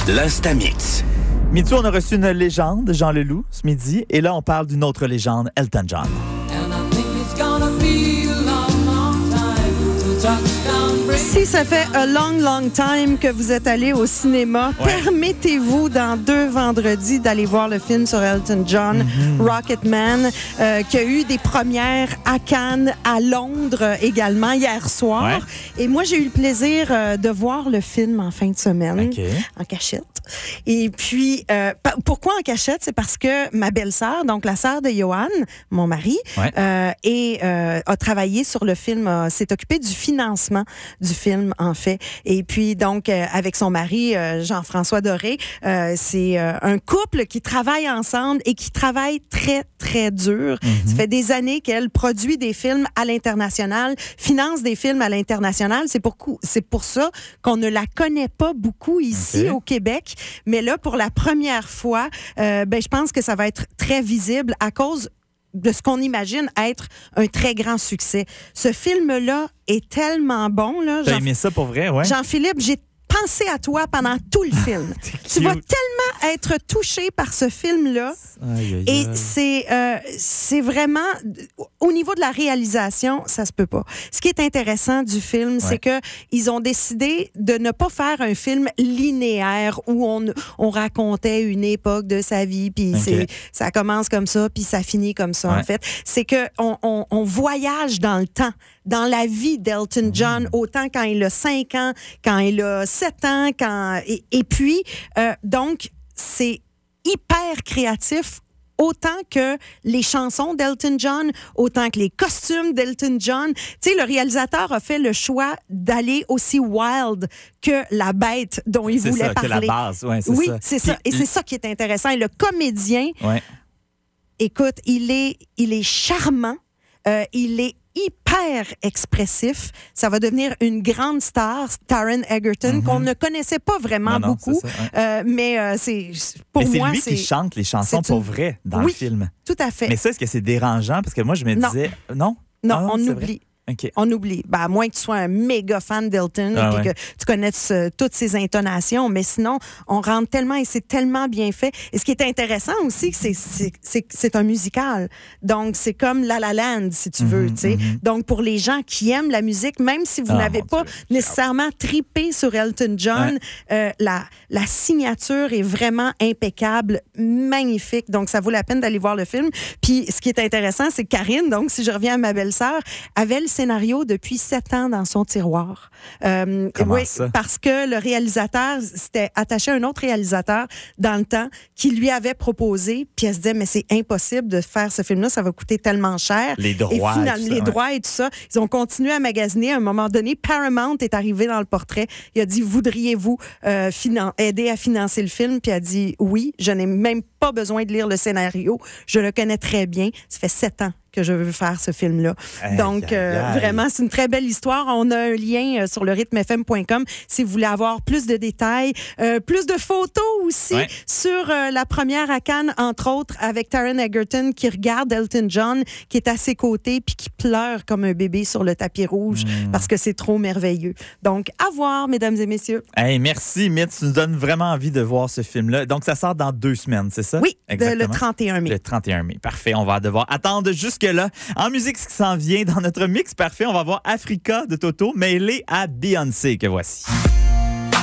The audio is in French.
L'Instamix. Mitsu, on a reçu une légende, Jean Leloup, ce midi. Et là, on parle d'une autre légende, Elton John. Si ça fait a long, long time que vous êtes allé au cinéma, permettez-vous dans 2 vendredis d'aller voir le film sur Elton John, Rocketman, qui a eu des premières à Cannes, à Londres également, hier soir. Ouais. Et moi, j'ai eu le plaisir de voir le film en fin de semaine, en cachette. Et puis, pourquoi en cachette? C'est parce que ma belle-sœur, donc la sœur de Johan, mon mari, a travaillé sur le film, s'est occupée du financement du film, en fait. Et puis, donc, avec son mari, Jean-François Doré, c'est un couple qui travaille ensemble et qui travaille très, très dur. Ça fait des années qu'elle produit des films à l'international, finance des films à l'international. C'est pour ça qu'on ne la connaît pas beaucoup ici au Québec. Mais là, pour la première fois, je pense que ça va être très visible à cause de ce qu'on imagine être un très grand succès. Ce film-là est tellement bon. Là. T'as aimé ça pour vrai, ouais? Jean-Philippe, j'ai pensé à toi pendant tout le film. Tu vas tellement être touché par ce film-là. Et c'est vraiment... Au niveau de la réalisation, ça se peut pas. Ce qui est intéressant du film, c'est que ils ont décidé de ne pas faire un film linéaire où on racontait une époque de sa vie, puis ça commence comme ça, puis ça finit comme ça, en fait. C'est que on voyage dans le temps, dans la vie d'Elton John, autant quand il a 5 ans, quand il a 7 ans, et puis, donc, c'est hyper créatif, autant que les chansons d'Elton John, autant que les costumes d'Elton John. Tu sais, le réalisateur a fait le choix d'aller aussi wild que la bête dont il voulait parler. Que la base, c'est ça. Et c'est ça qui est intéressant. Et le comédien, écoute, il est charmant, il est hyper expressif. Ça va devenir une grande star, Taron Egerton, qu'on ne connaissait pas vraiment beaucoup. Mais pour moi, c'est lui qui chante les chansons pour vrai dans le film. Tout à fait. Mais ça, est-ce que c'est dérangeant? Parce que moi, je me disais... Non, on oublie. On oublie. À moins que tu sois un méga fan d'Elton et que tu connaisses toutes ses intonations, mais sinon, on rentre tellement et c'est tellement bien fait. Et ce qui est intéressant aussi, c'est un musical. Donc, c'est comme La La Land, si tu veux. Donc, pour les gens qui aiment la musique, même si vous n'avez pas nécessairement trippé sur Elton John, la signature est vraiment impeccable, magnifique. Donc, ça vaut la peine d'aller voir le film. Puis, ce qui est intéressant, c'est que Karine, donc, si je reviens à ma belle-sœur, avait le scénario depuis 7 ans dans son tiroir. Comment ça? Parce que le réalisateur s'était attaché à un autre réalisateur dans le temps qui lui avait proposé, puis elle se disait, mais c'est impossible de faire ce film-là, ça va coûter tellement cher. Les droits. Et finalement, les droits et tout ça. Ils ont continué à magasiner. À un moment donné, Paramount est arrivé dans le portrait. Il a dit, voudriez-vous aider à financer le film? Puis elle a dit, oui, je n'ai même pas besoin de lire le scénario. Je le connais très bien. Ça fait 7 ans que je veux faire ce film-là. Donc, vraiment, c'est une très belle histoire. On a un lien sur le rythmefm.com si vous voulez avoir plus de détails, plus de photos aussi sur la première à Cannes, entre autres, avec Taron Egerton qui regarde Elton John, qui est à ses côtés puis qui pleure comme un bébé sur le tapis rouge parce que c'est trop merveilleux. Donc, à voir, mesdames et messieurs. Hey, merci, Mitz. Tu nous donnes vraiment envie de voir ce film-là. Donc, ça sort dans 2 semaines, c'est ça? Oui, le 31 mai. Le 31 mai. Parfait. On va devoir attendre jusque-là. En musique, ce qui s'en vient dans notre mix parfait, on va voir Africa de Toto mêlé à Beyoncé que voici.